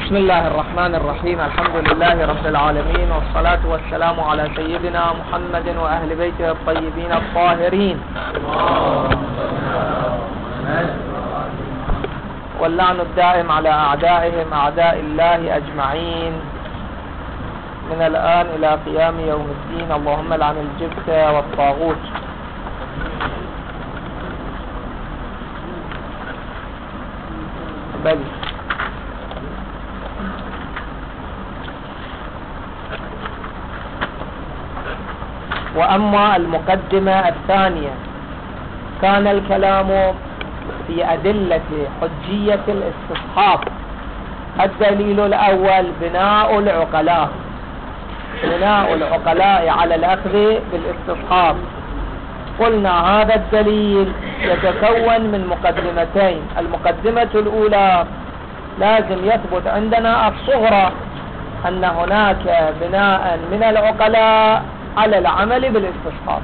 بسم الله الرحمن الرحيم. الحمد لله رب العالمين، والصلاة والسلام على سيدنا محمد وأهل بيته الطيبين الطاهرين، واللعن الدائم على أعدائهم أعداء الله أجمعين من الآن إلى قيام يوم الدين. اللهم لعن الجبت والطاغوت. بل وأما المقدمة الثانية، كان الكلام في أدلة حجية الاستصحاب. الدليل الأول بناء العقلاء على الأخذ بالاستصحاب. قلنا هذا الدليل يتكون من مقدمتين. المقدمة الأولى لازم يثبت عندنا الصغرى، أن هناك بناء من العقلاء على العمل بالاستصحاب.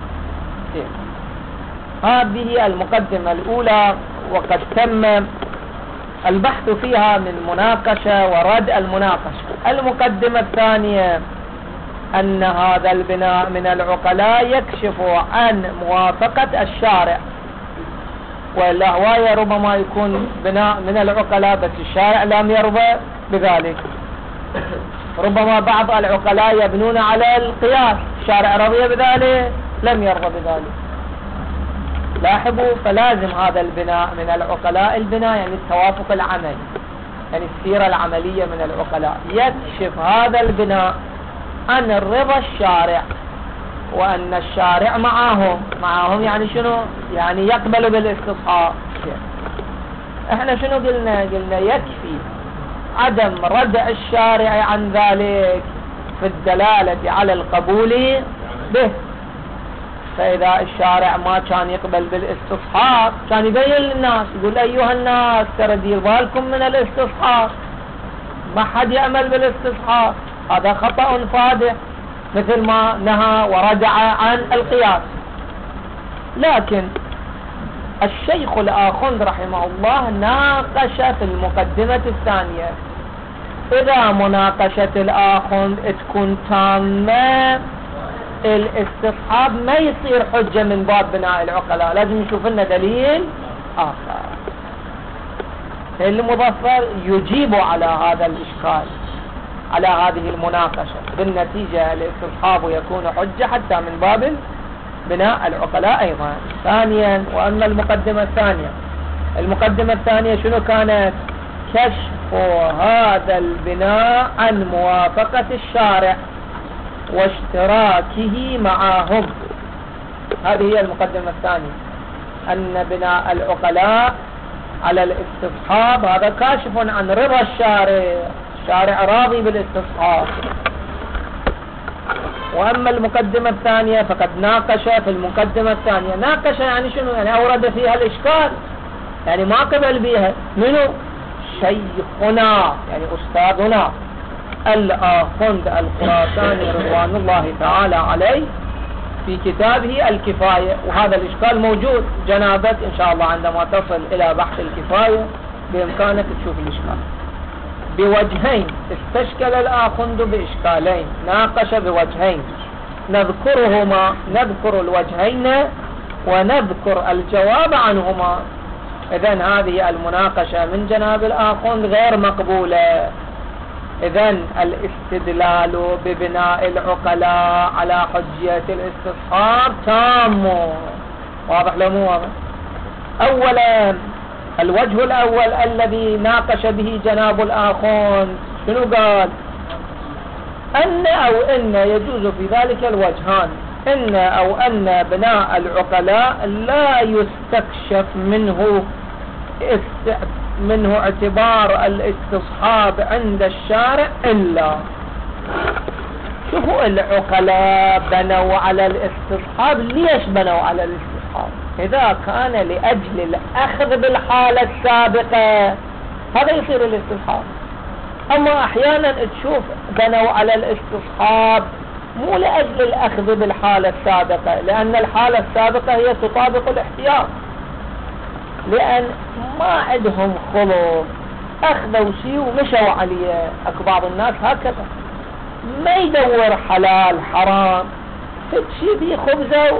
هذه المقدمة الأولى، وقد تم البحث فيها من مناقشة ورد المناقشة. المقدمة الثانية أن هذا البناء من العقلاء يكشف عن موافقة الشارع، ولا هواية ربما يكون بناء من العقلاء بس الشارع لم يرضى بذلك. ربما بعض العقلاء يبنون على القياس، الشارع رضي بذلك لم يرضى بذلك. لاحظوا، فلازم هذا البناء من العقلاء، البناء يعني التوافق العملي، يعني السيرة العملية من العقلاء، يكشف هذا البناء عن رضا الشارع، وأن الشارع معهم يعني شنو؟ يعني يقبل بالاستصحاب. احنا شنو قلنا يكفي عدم ردع الشارع عن ذلك في الدلالة على القبول به. فإذا الشارع ما كان يقبل بالاستصحاب كان يبين للناس، يقول أيها الناس ترى دير بالكم من الاستصحاب، ما حد يأمل بالاستصحاب، هذا خطأ فادح، مثل ما نهى وردع عن القياس. لكن الشيخ الآخوند رحمه الله ناقش في المقدمة الثانية. إذا مناقشة الآخوند تكون تامة، الاستصحاب ما يصير حجة من باب بناء العقلاء، لازم نشوف لنا دليل آخر. المظفر يجيب على هذا الإشكال، على هذه المناقشة، بالنتيجة الاستصحاب يكون حجة حتى من باب بناء العقلاء أيضا. ثانيا، وأما المقدمة الثانية شنو كانت؟ كشف هذا البناء عن موافقة الشارع واشتراكه معهم. هذه هي المقدمة الثانية، أن بناء العقلاء على الاستصحاب هذا كاشف عن رضا الشارع راضي بالاستصحاب. وأما المقدمة الثانية فقد ناقش في المقدمة الثانية. ناقش يعني شنو؟ يعني أورد فيها الإشكال، يعني ما قبل بها. منو؟ شيخنا يعني أستاذنا الآخوند الخراساني رضوان الله تعالى عليه في كتابه الكفاية. وهذا الإشكال موجود جنابك إن شاء الله عندما تصل إلى بحث الكفاية بإمكانك تشوف الإشكال بوجهين. استشكل الآخوند بإشكالين، ناقش بوجهين، نذكر الوجهين ونذكر الجواب عنهما. إذن هذه المناقشة من جناب الآخوند غير مقبولة. إذن الاستدلال ببناء العقلاء على حجية الاستصحاب تام. واضح لا مو واضح؟ أولا، الوجه الأول الذي ناقش به جناب الآخوند شنو قال؟ أن يجوز في ذلك الوجهان، أن بناء العقلاء لا يستكشف منه اعتبار الاستصحاب عند الشارع إلا. شوفوا، العقلاء بنوا على الاستصحاب. ليش بنوا على الاستصحاب؟ إذا كان لأجل الأخذ بالحالة السابقة هذا يصير الاستصحاب. أما أحيانا تشوف بنوا على الاستصحاب مو لأجل الأخذ بالحالة السابقة، لأن الحالة السابقة هي تطابق الاحتياط، لأن ما عندهم خلق أخذوا شيء ومشوا عليه. أكو بعض الناس هكذا ما يدور حلال حرام، فد شيء بيه خبزة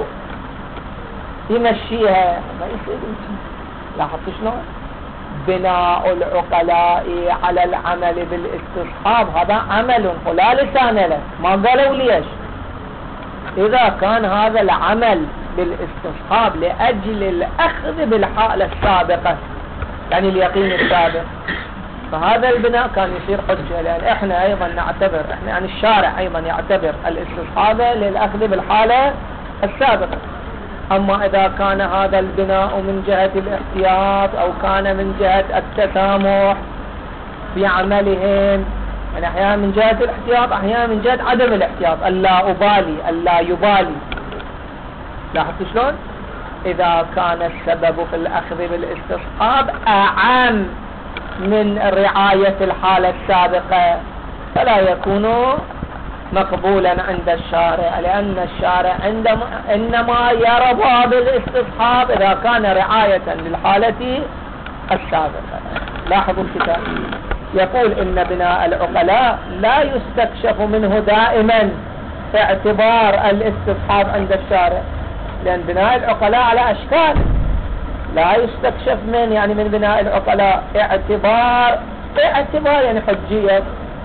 يمشيها، ما يصير شيء. لاحظت شلون؟ بناء العقلاء على العمل بالاستصحاب هذا عمل ولا لسان له، ما قالوا ليش. إذا كان هذا العمل بالاستصحاب لأجل الأخذ بالحالة السابقة يعني اليقين السابق، فهذا البناء كان يصير حجة، لأن احنا أيضا نعتبر، احنا يعني الشارع أيضا يعتبر الاستصحاب للأخذ بالحالة السابقة. أما إذا كان هذا البناء من جهة الاحتياط أو كان من جهة التسامح في عملهم، يعني أحيانا من جهة الاحتياط، أحيانا من جهة عدم الاحتياط، اللا أبالي، اللا يبالي. لاحظت شلون؟ إذا كان السبب في الأخذ بالاستصحاب أعم من رعاية الحالة السابقة فلا يكون مقبولا عند الشارع، لأن الشارع إنما يرضى بالاستصحاب إذا كان رعاية للحالة السابقة. لاحظوا الكتاب يقول إن بناء العقلاء لا يستكشف منه دائما اعتبار الاستصحاب عند الشارع، لأن بناء العقلاء على أشكال، لا يستكشف من يعني من بناء العقلاء اعتبار يعني حجية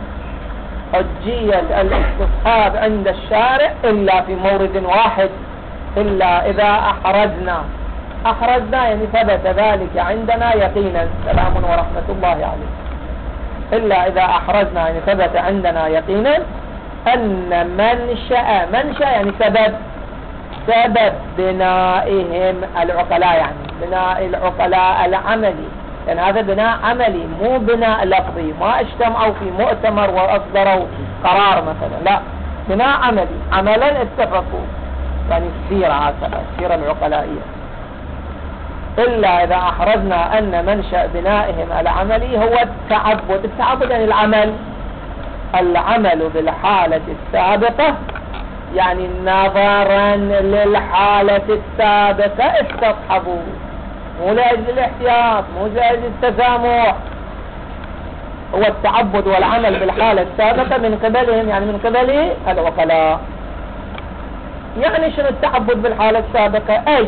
الاستصحاب عند الشارع إلا في مورد واحد، إلا إذا أحرزنا يعني ثبت ذلك عندنا يقينا، سلام ورحمة الله عليه. إلا إذا أحرزنا يعني ثبت عندنا يقينا أن منشأ يعني سبب بنائهم العقلاء، يعني بناء العقلاء العملي، لأن هذا بناء عملي مو بناء لفظي، ما اجتمعوا في مؤتمر وأصدروا قرار مثلا، لا، بناء عملي، عملا اتفقوا، يعني السيرة هكذا، السيرة العقلائية. إلا إذا أحرزنا أن منشأ بنائهم العملي هو التعبد يعني العمل بالحالة السابقة، يعني نظرا للحالة السابقة استصحبوا، مو لأجل الاحتياط، مو لأجل التسامح، هو التعبد والعمل بالحالة السابقة من قبلهم، يعني من قبل العقلاء. يعني شنو التعبد بالحالة السابقة؟ أي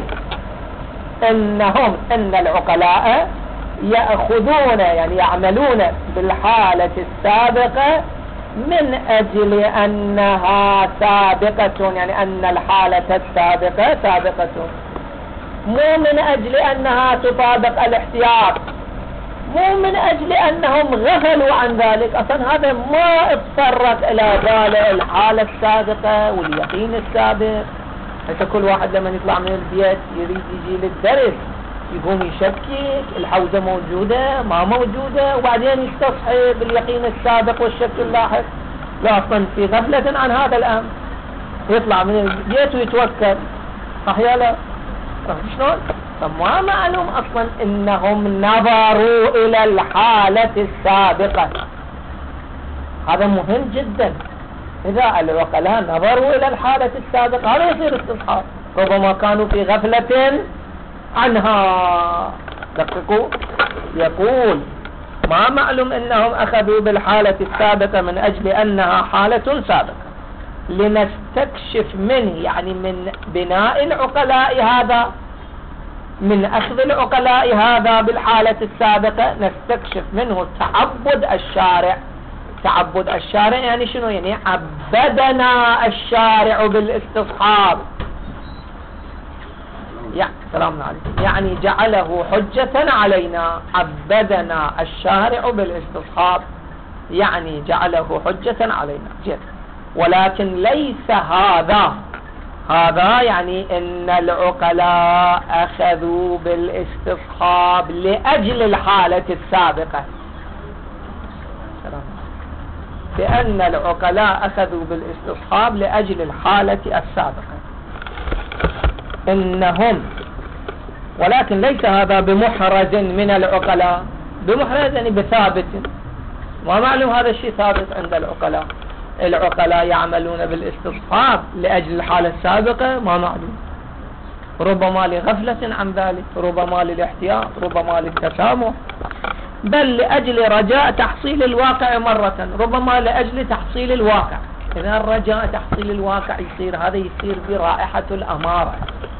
إن العقلاء يأخذون يعني يعملون بالحالة السابقة من أجل أنها سابقة، يعني أن الحالة السابقة سابقة، مو من أجل أنها تطابق الاحتياط، مو من أجل أنهم غفلوا عن ذلك. أصلا هذا ما اتطرق إلى ذلك الحالة السابقة واليقين السابق. حتى كل واحد لما يطلع من البيت يريد يجي للدرس يقوم يشكك الحوزة موجودة ما موجودة، وبعدين يستصحب اليقين السابق والشك اللاحق. لا، أصلا في غفلة عن هذا الأمر، يطلع من البيت ويتوكل، صح يا لا؟ شلون؟ فما معلوم أصلا إنهم نظروا إلى الحالة السابقة. هذا مهم جدا. إذا العقلاء نظروا إلى الحالة السابقة هذا يصير استصحاب، ربما كانوا في غفلة عنها. دققوا، يقول ما معلوم إنهم أخذوا بالحالة السابقة من أجل أنها حالة سابقة لنستكشف منه، يعني من بناء العقلاء هذا، من أخذ العقلاء هذا بالحالة السابقة نستكشف منه تعبد الشارع يعني شنو؟ يعني عبدنا الشارع بالاستصحاب، يعني سلامنا عليكم، يعني جعله حجة علينا. عبدنا الشارع بالاستصحاب يعني جعله حجة علينا جد. ولكن ليس هذا يعني ان العقلاء اخذوا بالاستصحاب لاجل الحالة السابقة، لأن العقلاء أخذوا بالاستصحاب لأجل الحالة السابقة ولكن ليس هذا بمحرز من العقلاء، بمحرز يعني بثابت، ما معلوم هذا الشيء ثابت عند العقلاء يعملون بالاستصحاب لأجل الحالة السابقة، ما معلوم، ربما لغفلة عن ذلك، ربما للاحتياط، ربما للتسامح. بل لأجل رجاء تحصيل الواقع مرة، ربما لأجل تحصيل الواقع. إذا رجاء تحصيل الواقع يصير هذا يصير برائحة الأمارة،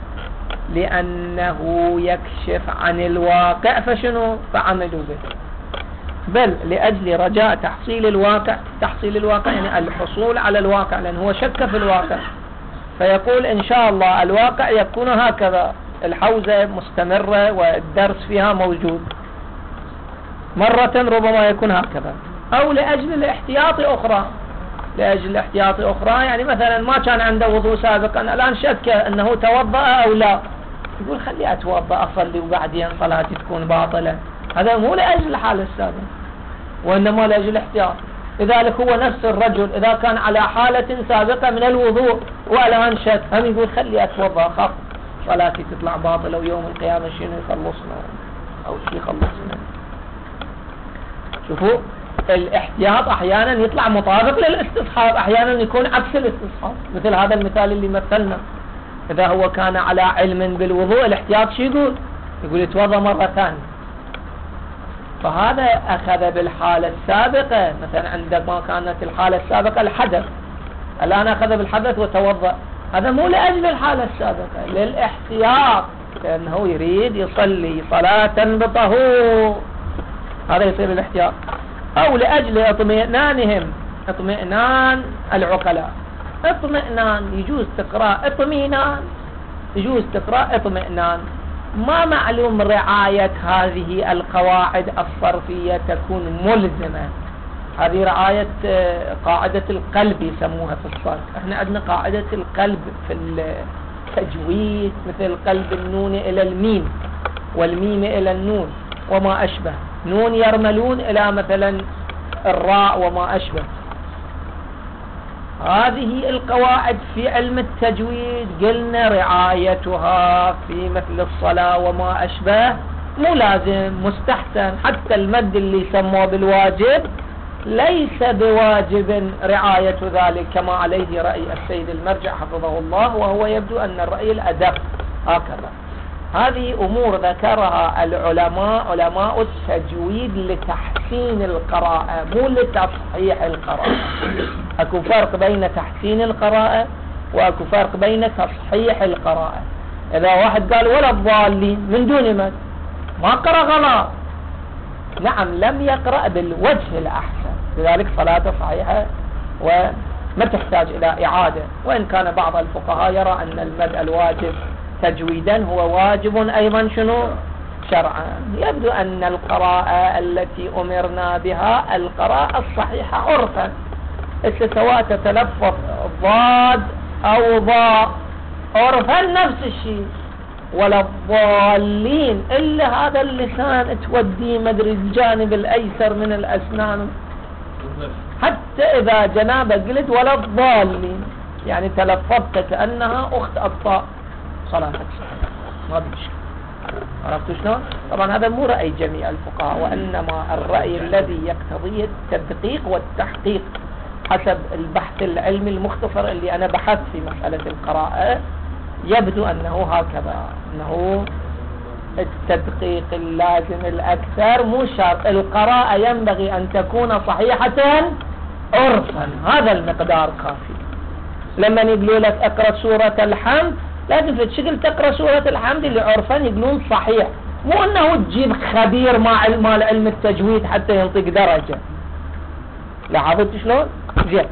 لأنه يكشف عن الواقع فشنو؟ فعملوا به. بل لأجل رجاء تحصيل الواقع، تحصيل الواقع يعني الحصول على الواقع، لأنه هو شك في الواقع، فيقول إن شاء الله الواقع يكون هكذا، الحوزة مستمرة والدرس فيها موجود، مرة ربما يكون هكذا. أو لأجل الاحتياط أخرى، لأجل الاحتياط أخرى، يعني مثلا ما كان عنده وضوء سابقا، الآن شك أنه توضأ أو لا، يقول خلي أتوضأ أصلي وبعدين صلاتي تكون باطلة. هذا مو لأجل الحالة السابقة، وإنما لأجل الاحتياط. لذلك هو نفس الرجل إذا كان على حالة سابقة من الوضوء والآن شك، هم يقول خلي أتوضأ أخاف صلاتي تطلع باطلة ويوم القيامة شنو يخلصنا أو شيء يخلصنا. شوفوا الاحتياط أحيانا يطلع مطابق للاستصحاب، أحيانا يكون عكس الاستصحاب، مثل هذا المثال اللي مثلنا. إذا هو كان على علم بالوضوء الاحتياط شو يقول؟ يقول يتوضأ مرة ثانية، فهذا أخذ بالحالة السابقة. مثلا عندما كانت الحالة السابقة الحدث، الآن أخذ بالحدث وتوضأ، هذا مو لأجل الحالة السابقة، للاحتياط، لأنه يريد يصلي صلاة بطهور، هذا يصير الاحتياط. أو لأجل اطمئنانهم، اطمئنان العقلاء، اطمئنان يجوز تقرأ اطمئنان، يجوز تقرأ اطمئنان. ما معلوم رعاية هذه القواعد الصرفية تكون ملزمة. هذه رعاية قاعدة القلب يسموها في الصرف، احنا عندنا قاعدة القلب في التجويد، مثل قلب النون إلى الميم والميم إلى النون وما أشبه، نون يرملون إلى مثلا الراء وما أشبه. هذه القواعد في علم التجويد قلنا رعايتها في مثل الصلاة وما أشبه مو لازم، مستحسن. حتى المد اللي يسموه بالواجب ليس بواجب رعاية ذلك، كما عليه رأي السيد المرجع حفظه الله، وهو يبدو أن الرأي الأدق هكذا. هذه أمور ذكرها العلماء، علماء التجويد، لتحسين القراءة مو لتصحيح القراءة. أكو فرق بين تحسين القراءة وأكو فرق بين تصحيح القراءة. إذا واحد قال ولا الضالين من دون مد، ما قرأ غلط، نعم لم يقرأ بالوجه الأحسن، لذلك صلاته صحيحة وما تحتاج إلى إعادة. وإن كان بعض الفقهاء يرى أن المد الواجب تجويدا هو واجب أيضا شنو شرعا. يبدو أن القراءة التي أمرنا بها القراءة الصحيحة عرفا، سواء تتلفظ ضاد أو ضاء عرفا نفس الشيء، ولا الضالين إلا هذا اللسان توديه مدري الجانب الأيسر من الأسنان، حتى إذا جنابه قلت ولا الضالين يعني تلفظت كأنها أخت الطاء، صلاتك صحيحة ما بيشكل. عرفتوا شلون؟ طبعا هذا مو رأي جميع الفقهاء، وإنما الرأي الذي يقتضيه التدقيق والتحقيق حسب البحث العلمي المختصر اللي أنا بحثت في مسألة القراءة. يبدو أنه هكذا، أنه التدقيق اللازم الأكثر مو شرط، القراءة ينبغي أن تكون صحيحة عرفا، هذا المقدار كافي. لما يقولوا لك اقرأ سورة الحمد لازم في شكل تقرأ سورة الحمد اللي عرفا يقولون صحيح، مو أنه تجيب خبير مال علم التجويد حتى ينطق درجة. لاحظت شلون؟ زين.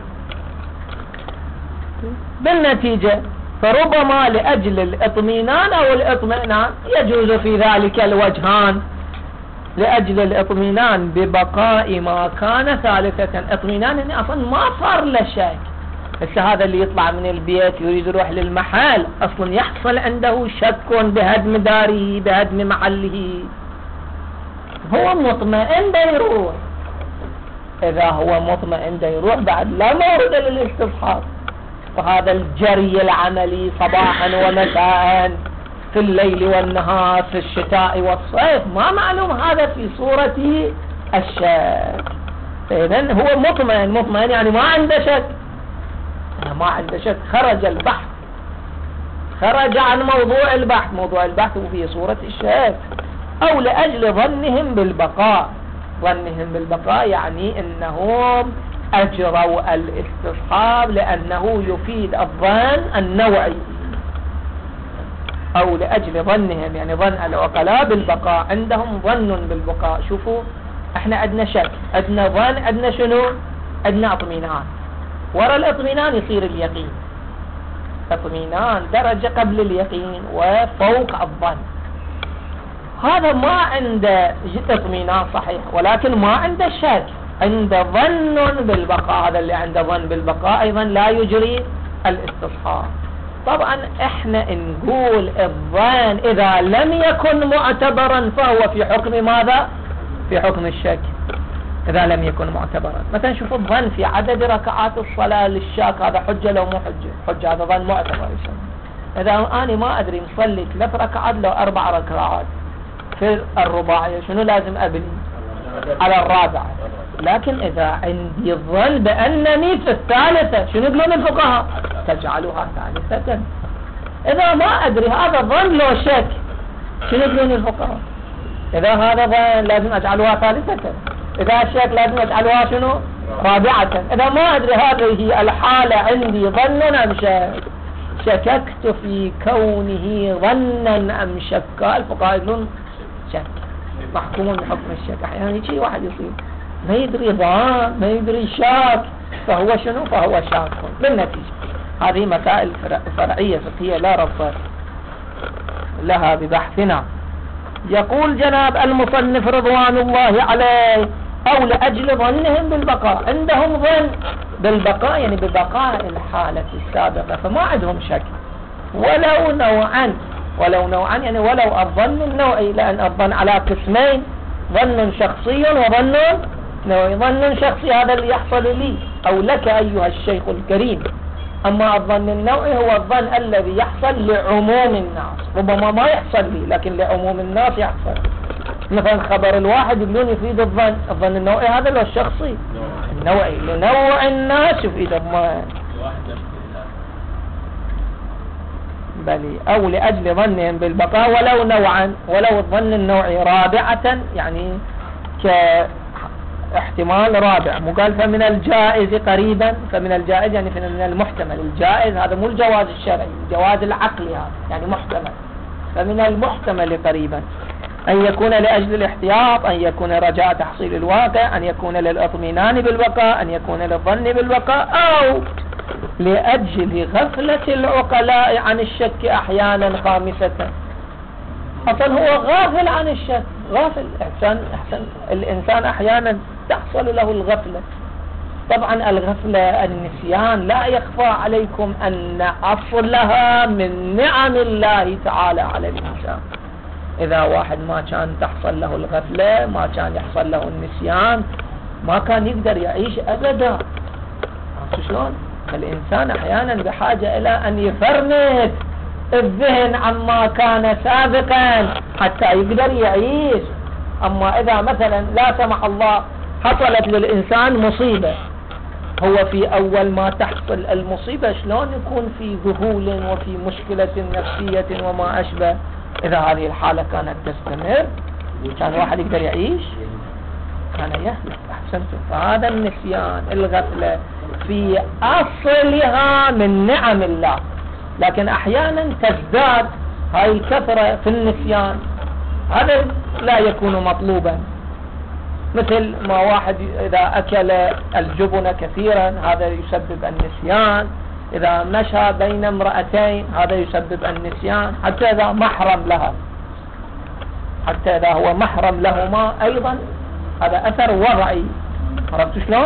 بالنتيجة فربما لأجل الاطمئنان أو الاطمئنان يجوز في ذلك الوجهان، لأجل الاطمئنان ببقاء ما كان ثالثة. اطمئنان يعني أصلا ما صار له شك. هسه هذا اللي يطلع من البيت يريد يروح للمحل أصلا يحصل عنده شك بهدم داره بهدم محله، هو مطمئن بيروح. إذا هو مطمئن بيروح بعد لا مورد للاستصحاب، وهذا الجري العملي صباحا ومساء في الليل والنهار في الشتاء والصيف ما معلوم هذا في صورة الشك. إذن هو مطمئن يعني ما عنده شك، ما عنده شك، خرج البحث، خرج عن موضوع البحث، موضوع البحث في صورة الشك. أو لأجل ظنهم بالبقاء، ظنهم بالبقاء يعني أنهم أجروا الاستصحاب لأنه يفيد الظن النوعي، أو لأجل ظنهم يعني ظن العقلاء بالبقاء، عندهم ظن بالبقاء. شوفوا احنا عندنا شك، عندنا ظن، عندنا شنو؟ عندنا اطمئنان. وراء الاطمئنان يصير اليقين. اطمئنان درجة قبل اليقين وفوق الظن. هذا ما عنده اطمئنان صحيح، ولكن ما عنده شك، عنده ظن بالبقاء. هذا اللي عنده ظن بالبقاء أيضا لا يجري الاستصحاب. طبعا احنا نقول الظن إذا لم يكن معتبرا فهو في حكم ماذا؟ في حكم الشك. إذا لم يكن معتبرا، مثلا شوفوا الظن في عدد ركعات الصلاة للشاك، هذا حجة لو مو حجة؟ حجة، هذا ظن معتبر. إذا أنا ما أدري مصلي 3 ركعات لو 4 ركعات في الرباعية، شنو لازم أبني؟ على الرابعة. لكن إذا عندي الظن بأنني في الثالثة، شنو يقولون الفقهاء؟ تجعلها ثالثة. إذا ما أدري هذا ظن لو شك، شنو يقولون الفقهاء؟ إذا هذا ظن لازم أجعلها ثالثة، إذا شك لازم أجعلها شنو؟ رابعة. إذا ما أدري هذه الحالة عندي ظن أم شك، شككت في كونه ظنا أم شكا، الفقهاء يقولون شك، محكومون بحكم الشك. أحيانا يجي واحد يصير ما يدري ظن، ما يدري شاك، فهو شنو؟ فهو شاك. بالنتيجة هذه مسائل فرعية فقهية لا ربط لها ببحثنا. يقول جناب المصنف رضوان الله عليه: أو لأجل ظنهم بالبقاء، عندهم ظن بالبقاء يعني ببقاء الحالة السابقة، فما عندهم شك ولو نوعا. ولو نوعا يعني ولو الظن النوعي، لأن الظن على قسمين: ظن شخصي وظن نوعي. ظن شخصي هذا اللي يحصل لي أو لك أيها الشيخ الكريم، أما الظن النوعي هو الظن الذي يحصل لعموم الناس، ربما ما يحصل لي لكن لعموم الناس يحصل. مثلا خبر الواحد يقولون يفيد الظن. الظن النوعي هذا لو الشخصي، النوعي لنوع الناس يفيد الظن. بل أو لأجل ظنهم بالبقاء ولو نوعا، ولو الظن النوعي رابعة يعني كاحتمال رابع. مقال فمن الجائز قريبا، فمن الجائز يعني من المحتمل. الجائز هذا مو الجواز الشرعي، الجواز العقلي هذا يعني محتمل. فمن المحتمل قريبا أن يكون لأجل الاحتياط، أن يكون رجاء تحصيل الواقع، أن يكون للإطمئنان بالبقاء، أن يكون للظن بالبقاء، أو لأجل غفلة العقلاء عن الشك أحيانا خامسة. أصلا هو غافل عن الشك، غافل. أحسن الإنسان أحيانا تحصل له الغفلة. طبعا الغفلة النسيان لا يخفى عليكم أن أصلها من نعم الله تعالى على الإنسان. إذا واحد ما كان تحصل له الغفلة، ما كان يحصل له النسيان، ما كان يقدر يعيش أبدا. شلون؟ الإنسان أحيانا بحاجة إلى أن يفرمت الذهن عما كان سابقا حتى يقدر يعيش. أما إذا مثلا لا سمح الله حصلت للإنسان مصيبة، هو في أول ما تحصل المصيبة شلون يكون في ذهول وفي مشكلة نفسية وما أشبه. إذا هذه الحالة كانت تستمر كان واحد يقدر يعيش، كان يهلك. أحسنتم. فهذا النسيان، الغفلة في أصلها من نعم الله، لكن أحيانا تزداد هاي الكثرة في النسيان، هذا لا يكون مطلوبا. مثل ما واحد إذا أكل الجبن كثيرا هذا يسبب النسيان، إذا مشى بين امرأتين هذا يسبب النسيان، حتى إذا محرم لها، حتى إذا هو محرم لهما أيضا هذا أثر وضعي. عرفت شلون؟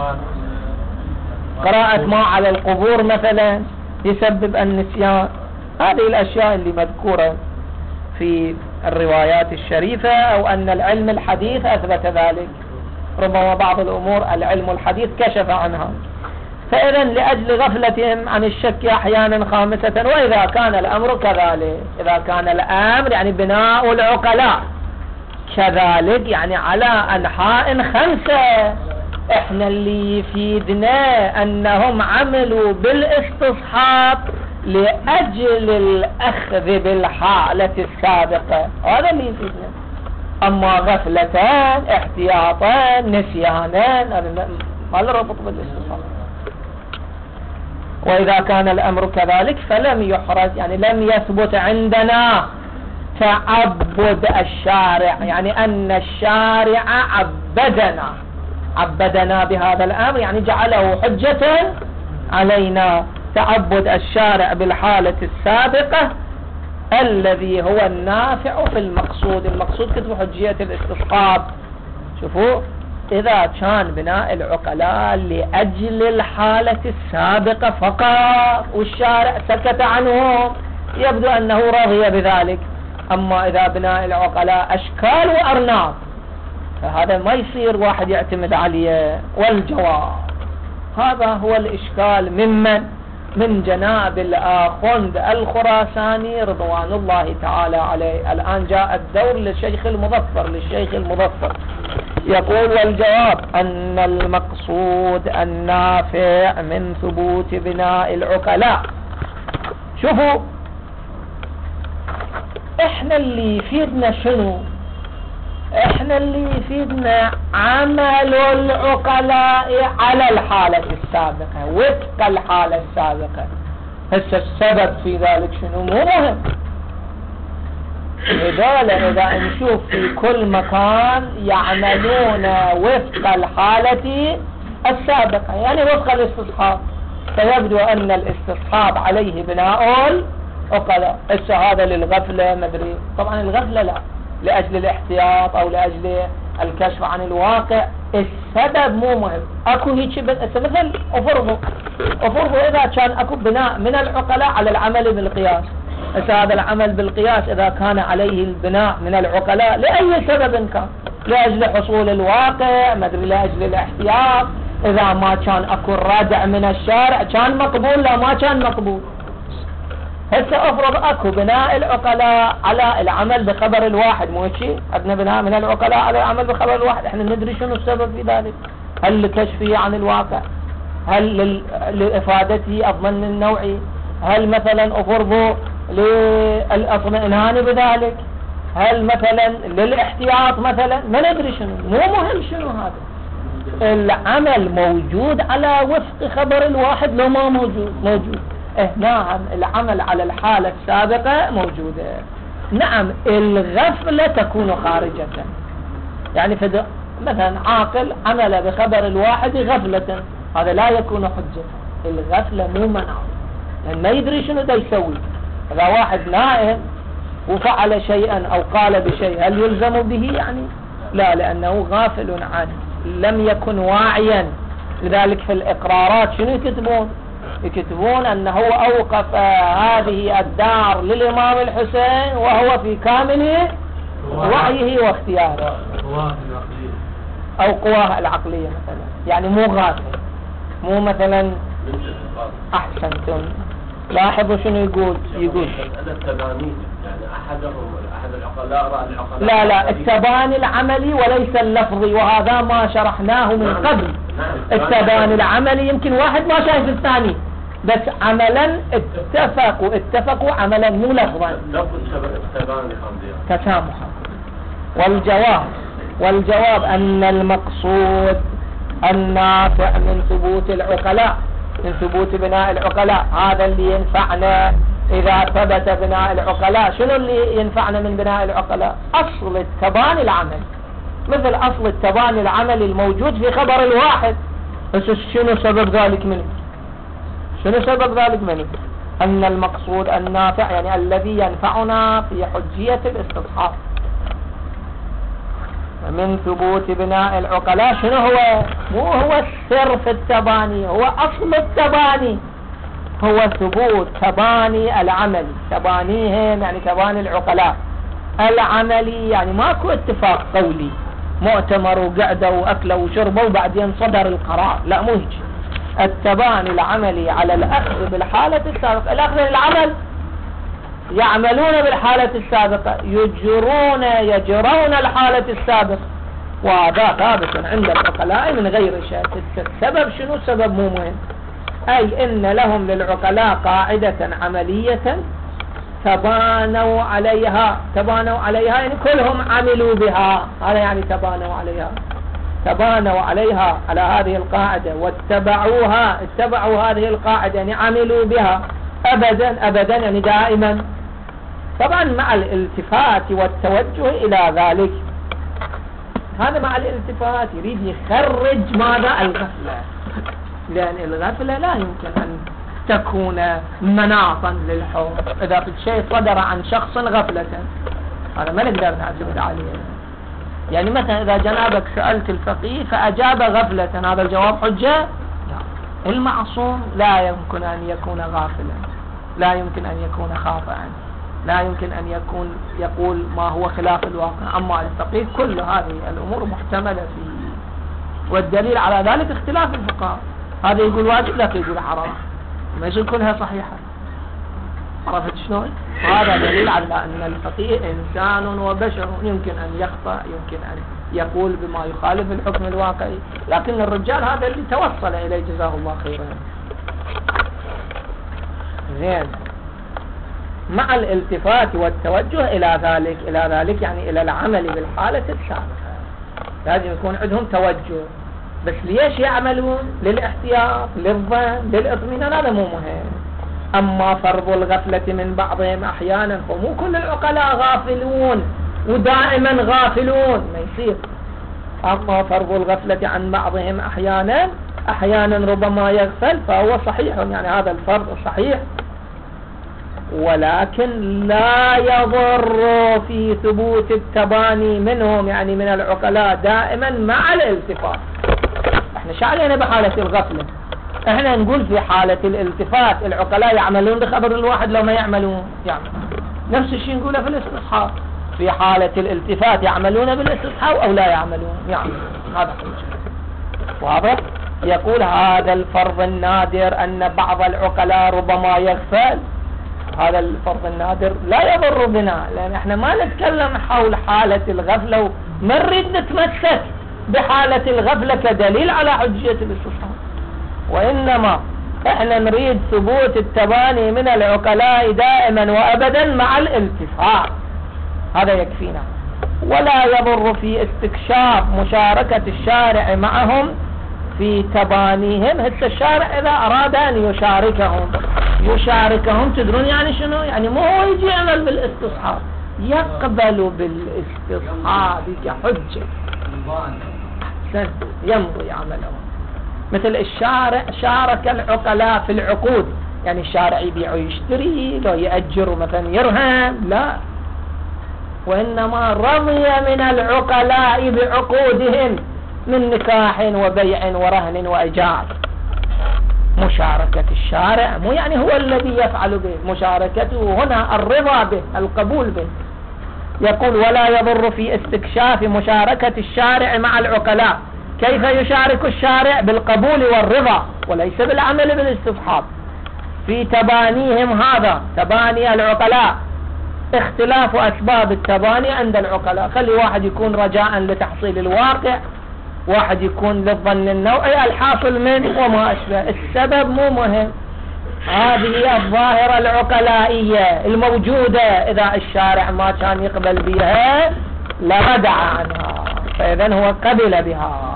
قراءة ما على القبور مثلا يسبب النسيان. هذه الأشياء اللي مذكورة في الروايات الشريفة، أو أن العلم الحديث أثبت ذلك. ربما بعض الأمور العلم الحديث كشف عنها. فإذا لأجل غفلتهم عن الشك أحيانا خامسة. وإذا كان الأمر كذلك، إذا كان الأمر يعني بناء العقلاء كذلك يعني على أنحاء 5، إحنا اللي يفيدنا أنهم عملوا بالاستصحاب لأجل الأخذ بالحالة السابقة، هذا اللي يفيدنا. أما غفلتان احتياطان نسيانان هذا ما له ربط بالاستصحاب. وإذا كان الأمر كذلك فلم يحرز، يعني لم يثبت عندنا تعبد الشارع، يعني أن الشارع عبدنا بهذا الأمر، يعني جعله حجة علينا. تعبد الشارع بالحالة السابقة الذي هو النافع في المقصود. المقصود كتب حجية الاستصحاب. شوفوا، إذا كان بناء العقلاء لأجل الحالة السابقة فقط والشارع سكت عنه يبدو أنه رضي بذلك. أما إذا بناء العقلاء أشكال وأرناب فهذا ما يصير واحد يعتمد عليه. والجواب هذا هو الإشكال من جناب الآخوند الخراساني رضوان الله تعالى عليه. الآن جاء الدور للشيخ المظفر يقول: والجواب أن المقصود النافع من ثبوت بناء العقلاء. شوفوا، احنا اللي يفيدنا شنو؟ احنا اللي يفيدنا عمل العقلاء على الحالة السابقة وفق الحالة السابقة. هسه السبب في ذلك شنو؟ مو مهم. هذول إذا نشوف في كل مكان يعملون وفق الحالة السابقة، يعني وفق الاستصحاب، فيبدو أن الاستصحاب عليه بناء العقلاء. هذا للغفلة مدري، طبعا الغفلة لا، لأجل الاحتياط أو لأجل الكشف عن الواقع. السبب مو مهم. أكو هيك مثل أفرضوا إذا كان أكو بناء من العقلاء على العمل بالقياس. هذا العمل بالقياس إذا كان عليه البناء من العقلاء لأي سبب كان، لأجل حصول الواقع مدري، لأجل الاحتياط، إذا ما كان أكو الردع من الشارع كان مقبول، لا ما كان مقبول. هسه افرض اكو بناء العقلاء على العمل بخبر الواحد، مو شيء عندنا بناء من العقلاء على العمل بخبر الواحد، احنا ندري شنو السبب في ذلك. هل لكشفه عن الواقع؟ هل لافادته الظن النوعي؟ هل مثلا افرضوا للاطمئنان بذلك؟ هل مثلا للاحتياط مثلا؟ ما ندري شنو، مو مهم شنو هذا. العمل موجود على وفق خبر الواحد لو ما موجود. نعم، العمل على الحالة السابقة موجودة. نعم، الغفلة تكون خارجة، يعني مثلا عاقل عمل بخبر الواحد غفلة، هذا لا يكون حجة. الغفلة مو منع، لأن ما يدري شنو دا يسوي. إذا واحد نائم وفعل شيئا أو قال بشيء هل يلزم به؟ يعني لا، لأنه غافل عنه، لم يكن واعيا. لذلك في الإقرارات شنو يكتبون أنه أوقف هذه الدار للإمام الحسين وهو في كامل وعيه واختياره، أو قواه العقلية مثلا، يعني مو غافل، مو مثلا. أحسنتم. لاحظوا شنو يقول هذا التباني، يعني أحد العقلاء رأى العقلاء. لا، التباني العملي وليس اللفظي، وهذا ما شرحناه من قبل. التباني العملي يمكن واحد ما شايف الثاني، بس عملا اتفقوا عملا مو لفظا. تسامحا. والجواب أن المقصود النافع من ثبوت العقلاء، من ثبوت بناء العقلاء، هذا اللي ينفعنا إذا ثبت بناء العقلاء. شنو اللي ينفعنا من بناء العقلاء؟ أصل التباني العمل، مثل أصل التباني العمل الموجود في خبر الواحد. بس شنو سبب ذلك منه؟ أن المقصود النافع، يعني الذي ينفعنا في حجية الاستصحاب من ثبوت بناء العقلاء. شنو هو؟ مو هو السر في التباني، هو أصل التباني، هو ثبوت تباني العمل. تبانيهم يعني تباني العقلاء العملي، يعني ماكو اتفاق قولي مؤتمر وقعدوا واكلوا وشربوا وبعدين صدر القرار، لا مو هيك. التباني العملي على الأخذ بالحالة السابقة. الأخذ العمل يعملون بالحالة السابقة، يجرون الحالة السابقة، وهذا ثابت عند العقلاء من غير شك. السبب شنو؟ السبب مو مهم. أي إن لهم للعقلاء قاعدة عملية تبانوا عليها. تبانوا عليها يعني كلهم عملوا بها، هذا يعني تبانوا عليها. تبانوا عليها على هذه القاعدة واتبعوها، اتبعوا هذه القاعدة يعني عملوا بها أبدا. أبدا يعني دائما، طبعا مع الالتفات والتوجه إلى ذلك. هذا مع الالتفات يريد يخرج ماذا؟ الغفلة، لأن الغفلة لا يمكن أن تكون مناطا للحكم. إذا في الشيء صدر عن شخص غفلة هذا ما نقدر نعتمد عليه. يعني مثلا إذا جنابك سألت الفقيه فأجاب غفلة، هذا الجواب حجة؟ لا. المعصوم لا يمكن أن يكون غافلا، لا يمكن أن يكون خاطئا، لا يمكن أن يكون يقول ما هو خلاف الواقع. أما الفقيه كل هذه الأمور محتملة فيه، والدليل على ذلك اختلاف الفقهاء. هذا يقول واجب، لا يقول حرام، ما يصير كلها صحيحة. عرفت شلون؟ هذا دليل على أن الفقيه إنسان وبشر، يمكن أن يخطأ، يمكن أن يقول بما يخالف الحكم الواقعي، لكن الرجال هذا اللي توصل إليه جزاه الله خيرا. زين، مع الالتفات والتوجه إلى ذلك يعني إلى العمل بالحالة السابقة، لازم يكون عندهم توجه. بس ليش يعملون؟ للاحتياط، للظن، للاطمئنان، هذا مو مهم. أما فرض الغفلة من بعضهم أحيانا، فمو كل العقلاء غافلون ودائما غافلون، ما يصير. أما فرض الغفلة عن بعضهم أحيانا ربما يغفل، فهو صحيح، يعني هذا الفرض صحيح، ولكن لا يضر في ثبوت التباني منهم، يعني من العقلاء دائما مع الالتفات. احنا شو علينا بحالة الغفلة؟ احنا نقول في حالة الالتفات العقلاء يعملون بخبر الواحد، لو ما يعملون يعمل. نفس الشيء نقوله في الاستصحاب، في حالة الالتفات يعملون بالاستصحاب أو لا يعملون يعمل. هذا واضح. يقول هذا الفرض النادر أن بعض العقلاء ربما يغفل، هذا الفرض النادر لا يضر بنا، لأن احنا ما نتكلم حول حالة الغفلة، وما نريد نتمسك بحالة الغفلة كدليل على حجية الاستصحاب، وإنما احنا نريد ثبوت التباني من العقلاء دائما وأبدا مع الالتفات، هذا يكفينا. ولا يضر في استكشاف مشاركة الشارع معهم في تبانيهم. هسه الشارع إذا أراد أن يشاركهم تدرون يعني شنو؟ يعني مو هو يجي يعمل بالاستصحاب، يقبل بالاستصحاب كحجة، يمضي عمله. مثل الشارع شارك العقلاء في العقود، يعني الشارع يبيع ويشتري، لو يأجر مثلا يرهن، لا، وإنما رضي من العقلاء بعقودهم من نكاح وبيع ورهن وإيجار. مشاركة الشارع مو يعني هو الذي يفعل به، مشاركته هنا الرضا به، القبول به. يقول ولا يضر في استكشاف مشاركة الشارع مع العقلاء. كيف يشارك الشارع؟ بالقبول والرضا، وليس بالعمل بالاستصحاب في تبانيهم. هذا تباني العقلاء، اختلاف أسباب التباني عند العقلاء. خلي واحد يكون رجاء لتحصيل الواقع، واحد يكون للظن النوعي الحاصل منه وما أشبه. السبب مو مهم، هذه الظاهرة العقلائية الموجودة، إذا الشارع ما كان يقبل بها لردع عنها، فإذن هو قبل بها.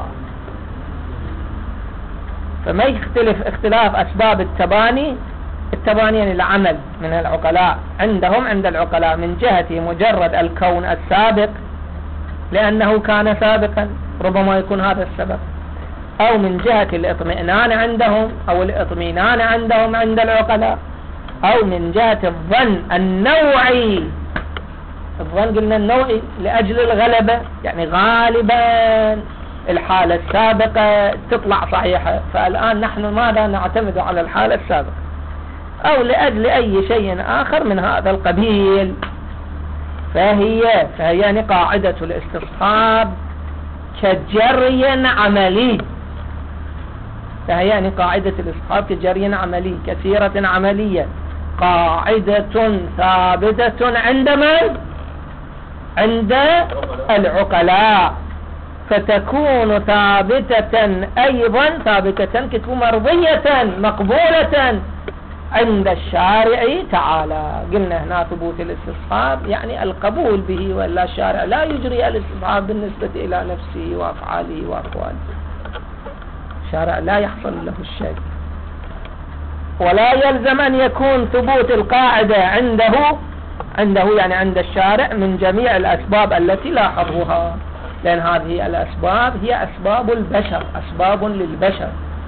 فما يختلف اختلاف أسباب التباني يعني العمل من العقلاء عندهم، عند العقلاء من جهة مجرد الكون السابق لأنه كان سابقا، ربما يكون هذا السبب، أو من جهة الاطمئنان عندهم أو الاطمئنان عندهم عند العقلاء، أو من جهة الظن النوعي. الظن قلنا النوعي لأجل الغلبة، يعني غالبا الحالة السابقة تطلع صحيحة، فالآن نحن ماذا نعتمد على الحالة السابقة، أو لأجل أي شيء آخر من هذا القبيل. فهي يعني قاعدة الاستصحاب كجري عملي، فهي يعني قاعدة الاستصحاب كجري عملي، كثيرة عملية، قاعدة ثابتة عند من؟ عند العقلاء، فتكون ثابتة أيضا، ثابتة كتكون مرضية مقبولة عند الشارع تعالى. قلنا هنا ثبوت الاستصحاب يعني القبول به، ولا الشارع لا يجري الاستصحاب بالنسبة إلى نفسه وأفعاله وأقواله، الشارع لا يحصل له الشيء. ولا يلزم أن يكون ثبوت القاعدة عنده يعني عند الشارع من جميع الأسباب التي لاحظوها، لأن هذه الأسباب هي أسباب البشر، أسباب للبشر،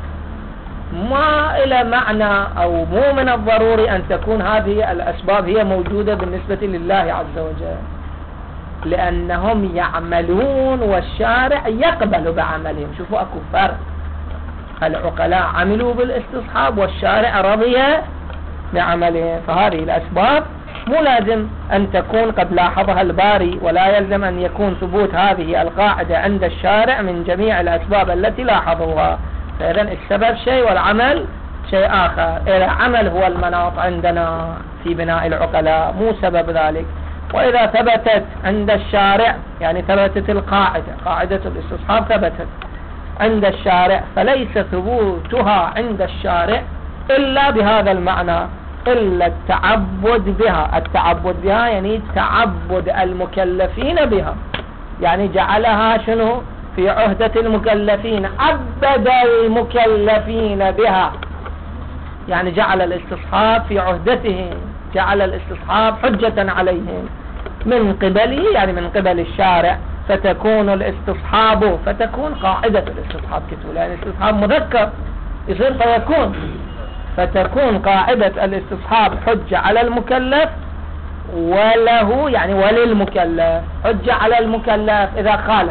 ما إلى معنى أو مو من الضروري أن تكون هذه الأسباب هي موجودة بالنسبة لله عز وجل، لأنهم يعملون والشارع يقبل بعملهم. شوفوا أكو فرق، العقلاء عملوا بالاستصحاب والشارع رضي بعملهم، فهذه الأسباب مو لازم أن تكون قد لاحظها الباري، ولا يلزم أن يكون ثبوت هذه القاعدة عند الشارع من جميع الأسباب التي لاحظوها. فإذا السبب شيء والعمل شيء آخر. العمل هو المناط عندنا في بناء العقلاء، مو سبب ذلك. وإذا ثبتت عند الشارع يعني ثبتت القاعدة، قاعدة الاستصحاب ثبتت عند الشارع، فليس ثبوتها عند الشارع إلا بهذا المعنى، إلا التعبد بها. التعبد بها يعني تعبد المكلفين بها، يعني جعلها شنو في عهدة المكلفين، عبد المكلفين بها، يعني جعل الاستصحاب في عهدتهم، جعل الاستصحاب حجة عليهم من قبله، يعني من قبل الشارع. فتكون الاستصحاب، فتكون قاعدة الاستصحاب كتو، لأن الاستصحاب مذكر يصير فيكون، فتكون قاعدة الاستصحاب حجة على المكلف وله، يعني وللمكلف. حجة على المكلف إذا خالف،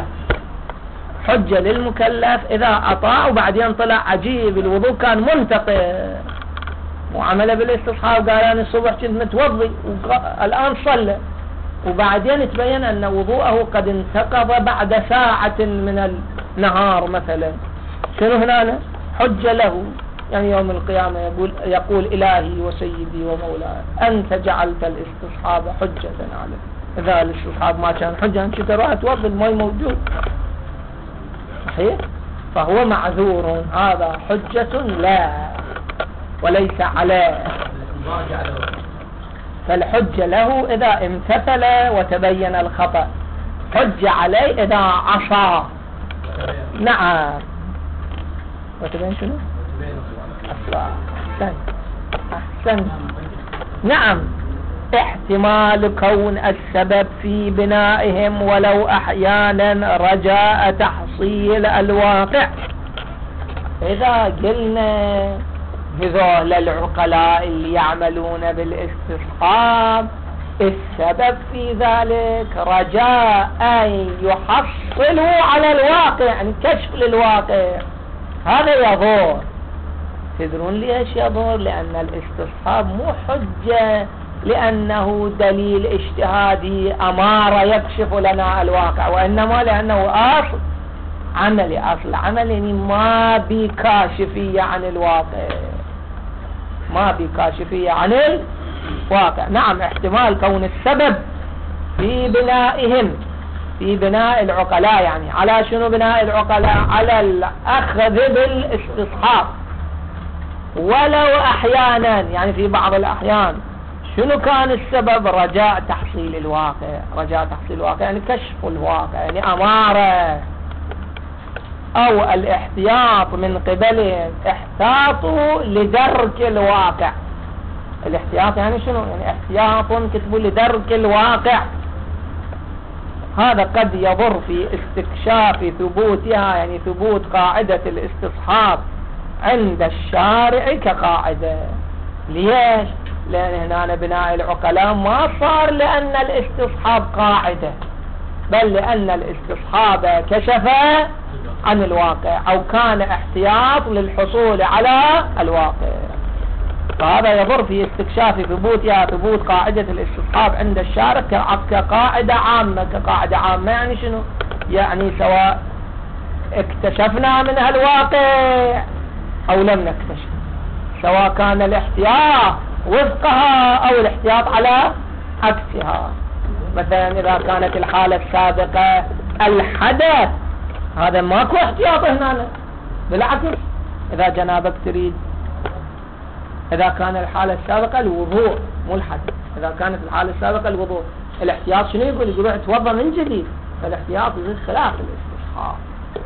حجة للمكلف إذا أطاع وبعدين طلع عجيب الوضوء كان منتقل، وعمل بالاستصحاب قال أنا الصبح كنت متوضي والآن صلى، وبعدين تبين أن وضوءه قد انتقض بعد ساعة من النهار مثلا. شنو هنا؟ حجة له، يعني يوم القيامة يقول إلهي وسيدي ومولاي أنت جعلت الاستصحاب حجة عليه. إذا الاستصحاب ما كان حجة أنت تروح توضي، الماء موجود صحيح، فهو معذور، هذا حجة لا وليس عليه. فالحجة له إذا امتثل وتبين الخطأ، حجة عليه إذا عصى. نعم، وتبين شنو؟ أحسن. نعم، احتمال كون السبب في بنائهم ولو أحيانا رجاء تحصيل الواقع. إذا قلنا هذول العقلاء اللي يعملون بالاستصحاب السبب في ذلك رجاء أن يحصلوا على الواقع، يعني كشف للواقع، هذا يضر. تدرون ليش يضر؟ لأن الاستصحاب مو حجة لأنه دليل اجتهادي أمارة يكشف لنا الواقع، وإنما لأنه أصل عملي. أصل عملي يعني ما بكاشفية عن الواقع، ما بكاشفية عن الواقع. نعم، احتمال كون السبب في بنائهم، في بناء العقلاء، يعني على شنو بناء العقلاء؟ على الأخذ بالاستصحاب ولو أحيانا، يعني في بعض الأحيان. شنو كان السبب؟ رجاء تحصيل الواقع. رجاء تحصيل الواقع يعني كشف الواقع، يعني أمارة، أو الاحتياط من قبلهم، احتاطوا لدرك الواقع. الاحتياط يعني شنو؟ يعني احتياط كتبوا لدرك الواقع. هذا قد يضر في استكشاف ثبوتها، يعني ثبوت قاعدة الاستصحاب عند الشارع كقاعدة. ليش؟ لأن هنا بناء العقلاء ما صار لأن الاستصحاب قاعدة، بل لأن الاستصحاب كشف عن الواقع، أو كان احتياط للحصول على الواقع. فهذا يضر في استكشاف ثبوتها، ثبوت قاعدة الاستصحاب عند الشارع كقاعدة عامة. كقاعدة عامة يعني شنو؟ يعني سواء اكتشفنا منها الواقع أو لم نكتشف، سواء كان الاحتياط وفقها أو الاحتياط على عكسها. مثلا إذا كانت الحالة السابقة الحدث، هذا ماكو احتياط هنا، بالعكس. إذا جنابك تريد إذا كان الحالة السابقة الوضوء مو الحدث، إذا كانت الحالة السابقة الوضوء، الاحتياط شنو يقول؟ يقول اتوضأ من جديد، فالاحتياط يصير خلاف الاستصحاب،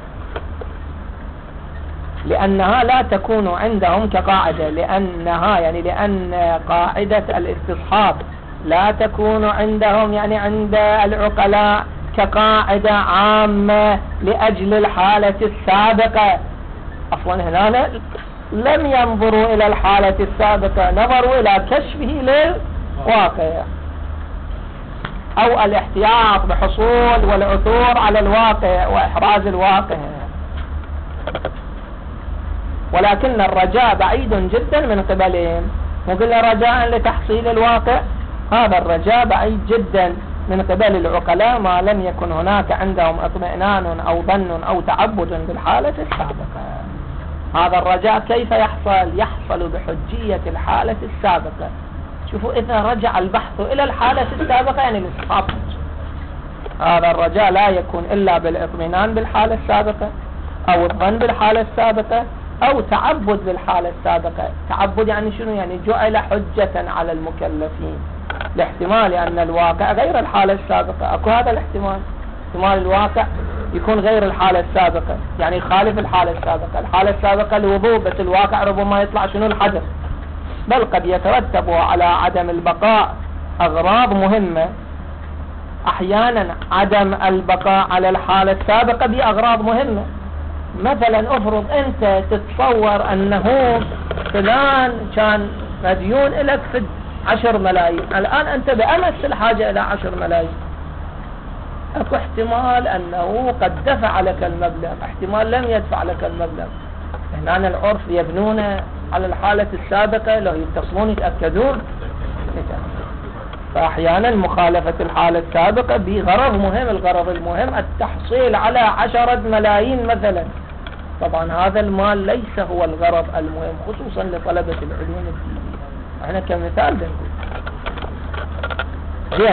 لأنها لا تكون عندهم كقاعدة، لأنها يعني لأن قاعدة الاستصحاب لا تكون عندهم يعني عند العقلاء كقاعدة عامة لأجل الحالة السابقة. أصلا هنا لم ينظروا إلى الحالة السابقة، نظروا إلى كشفه للواقع أو الاحتياط بحصول والعثور على الواقع وإحراز الواقع. ولكن الرجاء بعيد جدا من قبلهم، وقلنا رجاء لتحصيل الواقع، هذا الرجاء بعيد جدا من قبل العقلاء ما لم يكن هناك عندهم اطمئنان أو ظن أو تعبد بالحالة السابقة. هذا الرجاء كيف يحصل؟ يحصل بحجية الحالة السابقة. شوفوا إذا رجع البحث إلى الحالة السابقة يعني الاستصحاب، هذا الرجاء لا يكون إلا بالاطمئنان بالحالة السابقة أو الظن بالحالة السابقة أو تعبد بالحالة السابقة. تعبد يعني شنو؟ يعني جعل حجة على المكلفين لاحتمال أن الواقع غير الحالة السابقة. أكو هذا الاحتمال، احتمال الواقع يكون غير الحالة السابقة، يعني يخالف الحالة السابقة. الحالة السابقة الوضوء، بس الواقع ربما يطلع شنو؟ الحدث. بل قد يترتب على عدم البقاء أغراض مهمة. أحيانا عدم البقاء على الحالة السابقة بأغراض مهمة. مثلا افرض أنت تتصور أنه فلان كان مديون لك في 10 ملايين، الآن أنت بأمس الحاجة إلى 10 ملايين، أكو احتمال أنه قد دفع لك المبلغ، احتمال لم يدفع لك المبلغ. هنا العرف يبنون على الحالة السابقة، لو يتصلون يتأكدون. فأحيانا مخالفة الحالة السابقة بغرض مهم، الغرض المهم التحصيل على 10 ملايين مثلا. طبعا هذا المال ليس هو الغرض المهم، خصوصا لطلبة العلوم الدينية. احنا كمثال بنقول زين.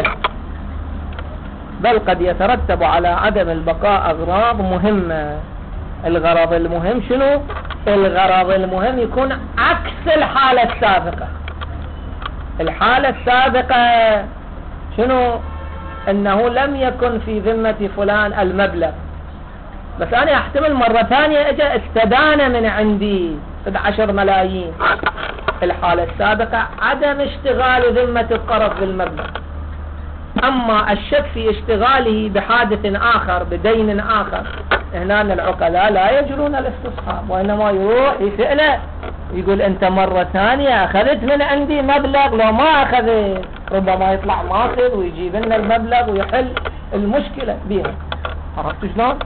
بل قد يترتب على عدم البقاء أغراض مهمة. الغرض المهم شنو؟ الغرض المهم يكون عكس الحالة السابقة. الحالة السابقة شنو؟ انه لم يكن في ذمة فلان المبلغ، بس انا احتمل مرة ثانية اجا استدان من عندي 10 ملايين. الحالة السابقة عدم اشتغال ذمة الطرف بالمبلغ، اما الشك في اشتغاله بحادث اخر بدين اخر، هنا العقلاء لا يجرون الاستصحاب، وانما يروح يسأله يقول انت مرة ثانية اخذت من عندي مبلغ لو ما اخذت، ربما يطلع ماخذ ويجيب لنا المبلغ ويحل المشكلة بها. عرفت شلون؟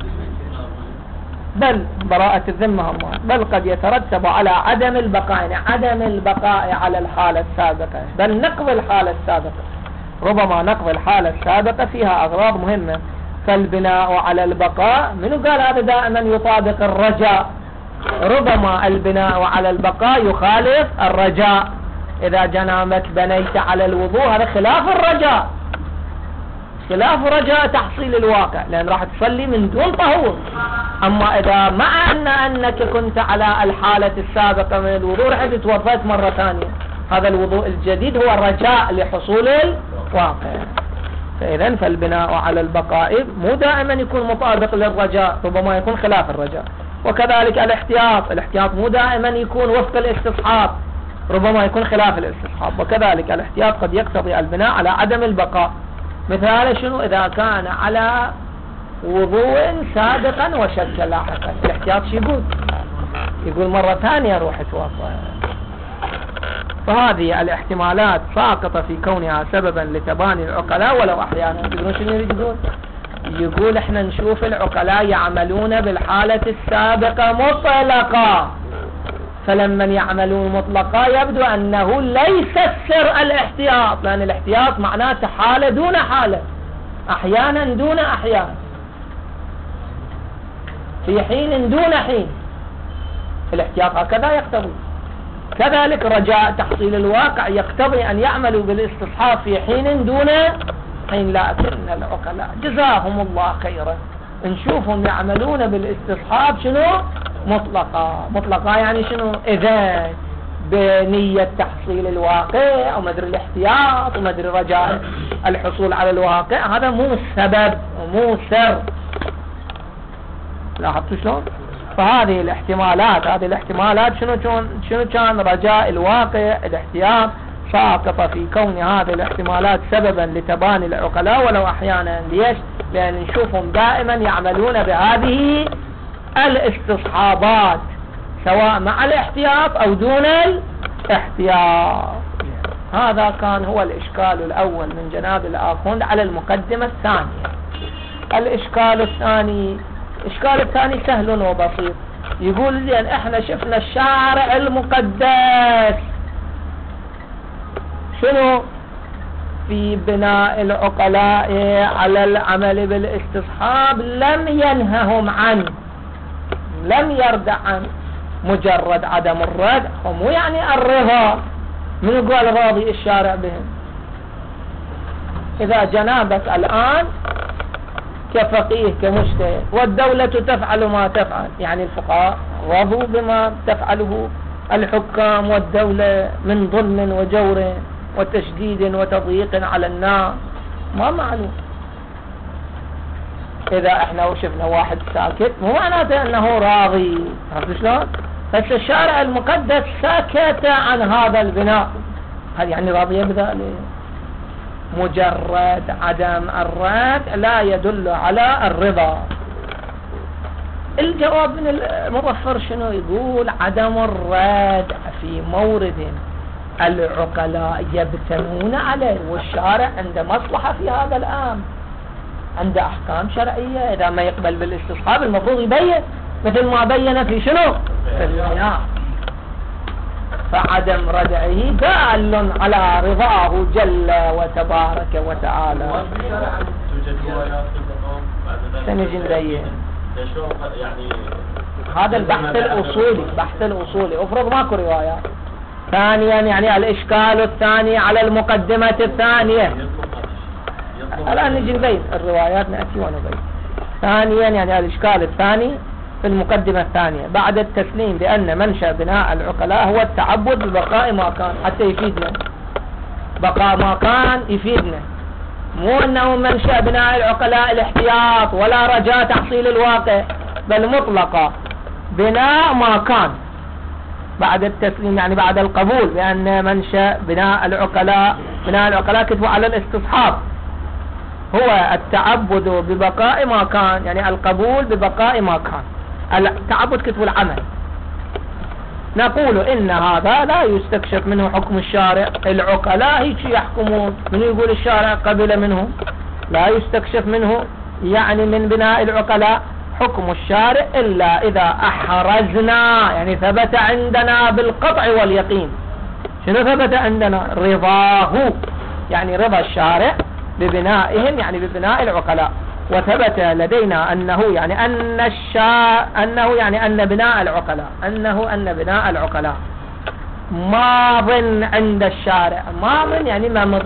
بل براءة الذمة هم. بل قد يترتب على عدم البقاء، يعني عدم البقاء على الحالة السابقة، بل نقض الحالة السابقة. ربما نقض الحالة السابقة فيها أغراض مهمة، فالبناء على البقاء، منو قال هذا دائما يطابق الرجاء؟ ربما البناء على البقاء يخالف الرجاء. إذا جنامك بنيت على الوضوء هذا خلاف الرجاء، خلاف رجاء تحصيل الواقع، لأن راح تصلي من دون طهور. أما إذا مع أنك كنت على الحالة السابقة من الوضوء رح تتوضأت مرة ثانية، هذا الوضوء الجديد هو الرجاء لحصول الواقع. فإذا فالبناء على البقاء مو دائما يكون مطابق للرجاء، ربما يكون خلاف الرجاء. وكذلك الاحتياط مو دائما يكون وفق الاستصحاب، ربما يكون خلاف الاستصحاب. وكذلك الاحتياط قد يقتضي البناء على عدم البقاء. مثال شنو؟ إذا كان على وضوء سابقا وشك لاحقا، الاحتياط شو يقول مرة ثانية روح اتوضأ. فهذه الاحتمالات ساقطة في كونها سببا لتباني العقلاء، ولو احيانا تدرون شنو يريدون؟ يقول احنا نشوف العقلاء يعملون بالحالة السابقة مطلقة، فلما يعملون مطلقة يبدو انه ليس السر الاحتياط، لان الاحتياط معناته حالة دون حالة، احيانا دون احيان، في حين دون حين. الاحتياط هكذا يقتضي. كذلك رجاء تحصيل الواقع يقتضي أن يعملوا بالاستصحاب في حين دون حين. لكن العقلاء جزاهم الله خيرا نشوفهم يعملون بالاستصحاب شنو؟ مطلقة. مطلقة يعني شنو؟ إذا بنية تحصيل الواقع أو مدري الاحتياط ومدري رجاء الحصول على الواقع، هذا مو السبب ومو سر. لاحظتوا شلون؟ فهذه الاحتمالات شنو كان رجاء الواقع الاحتياط ساقط في كون هذه الاحتمالات سببا لتباني العقلاء ولو أحيانا. ليش؟ لأن نشوفهم دائما يعملون بهذه الاستصحابات سواء مع الاحتياط أو دون الاحتياط. هذا كان هو الإشكال الأول من جناب الآخوند على المقدمة الثانية. الإشكال الثاني سهل وبسيط. يقول زين احنا شفنا الشارع المقدس شنو في بناء العقلاء على العمل بالاستصحاب لم ينههم عنه، لم يردع عن مجرد عدم الردع، ومو يعني الرضا. من يقول راضي الشارع بهم؟ إذا جنابك الآن كفقيه كمجتهد والدولة تفعل ما تفعل، يعني الفقهاء رضوا بما تفعله الحكام والدولة من ظلم وجور وتشديد وتضييق على الناس، ما معلوم. إذا احنا شفنا واحد ساكت مو معناته أنه راضي، عرفت شلون؟ بس الشارع المقدس سكت عن هذا البناء، هل يعني راضي بذلك؟ مجرد عدم الردع لا يدل على الرضا. الجواب من المظفر شنو يقول؟ عدم الردع في مورد العقلاء يبتنون عليه، والشارع عنده مصلحة في هذا الأمر، عنده أحكام شرعية. إذا ما يقبل بالاستصحاب المفروض يبين مثل ما بين في شنو؟ في البناء. فعدم ردعه دال على رضاه جل وتبارك وتعالى. سنجي نبين يعني هذا البحث الأصولي. افرض ماكو روايات. ثانيا يعني الإشكال الثاني على المقدمة الثانية. الآن نجي نبين الروايات، نأتي ونبين. ثانيا يعني الإشكال الثاني في المقدمة الثانية بعد التسليم بأن منشأ بناء العقلاء هو التعبد ببقاء ما كان، حتى يفيدنا بقاء ما كان يفيدنا، مو أنه منشأ بناء العقلاء الاحتياط ولا رجاء تحصيل الواقع، بل مطلقة بناء ما كان بعد التسليم، يعني بعد القبول بأن منشأ بناء العقلاء كتبوا على الاستصحاب هو التعبد ببقاء ما كان، يعني القبول ببقاء ما كان. التعبد كتبوا العمل. نقول إن هذا لا يستكشف منه حكم الشارع. العقلاء هيك يحكمون، من يقول الشارع قبل منهم، لا يستكشف منه يعني من بناء العقلاء حكم الشارع إلا إذا أحرزنا، يعني ثبت عندنا بالقطع واليقين. شنو ثبت عندنا؟ رضاه، يعني رضا الشارع ببنائهم، يعني ببناء العقلاء. وثبت لدينا أنه يعني أن بناء العقلاء ماض عند الشارع. ماض يعني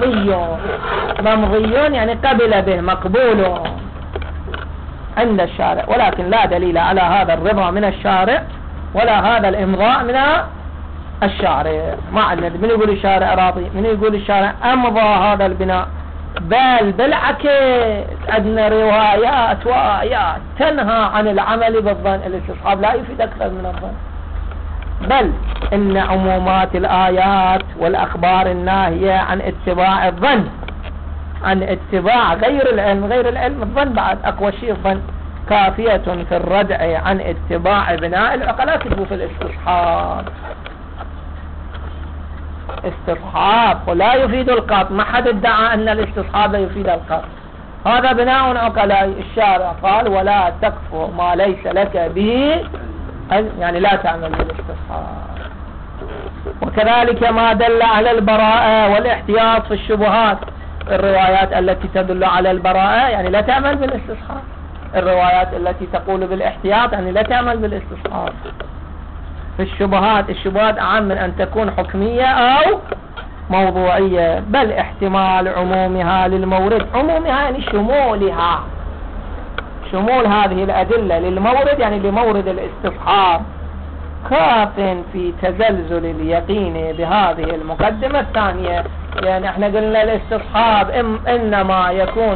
ممضي يعني قبل به، مقبول عند الشارع، ولكن لا دليل على هذا الرضا من الشارع ولا هذا الإمضاء من الشارع. ما عندنا من يقول الشارع راضي، من يقول الشارع أمضى هذا البناء، بل بالعكس عندنا روايات وآيات تنهى عن العمل بالظن. الاستصحاب لا يفيد أكثر من الظن، بل إن عمومات الآيات والأخبار الناهية عن اتباع الظن، عن اتباع غير العلم الظن بعد أقوى شيء الظن، كافية في الردع عن اتباع بناء العقلاء. كتبوا في الاستصحاب استصحاب ولا يفيد القط. ما حد ادعى أن الاستصحاب يفيد القط. هذا بناء عقلاء. الشارع قال ولا تكفر ما ليس لك به، يعني لا تعمل بالاستصحاب. وكذلك ما دل على البراءة والاحتياط في الشبهات، الروايات التي تدل على البراءة يعني لا تعمل بالاستصحاب، الروايات التي تقول بالاحتياط يعني لا تعمل بالاستصحاب. في الشبهات أعم من أن تكون حكمية أو موضوعية، بل احتمال عمومها للمورد. عمومها يعني شمول هذه الأدلة للمورد، يعني لمورد الاستصحاب. كاف في تزلزل اليقين بهذه المقدمة الثانية. يعني احنا قلنا الاستصحاب انما